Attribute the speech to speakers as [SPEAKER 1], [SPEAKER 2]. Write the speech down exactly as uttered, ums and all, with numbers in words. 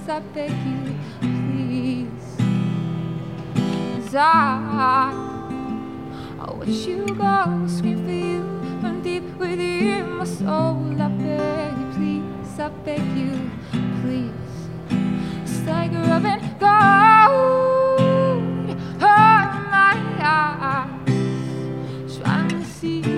[SPEAKER 1] please, I beg you, please. 'Cause I, I watch you go, scream for you from deep within my soul. I beg you, please, I beg you, please. It's like rubbing gold on my eyes, trying to see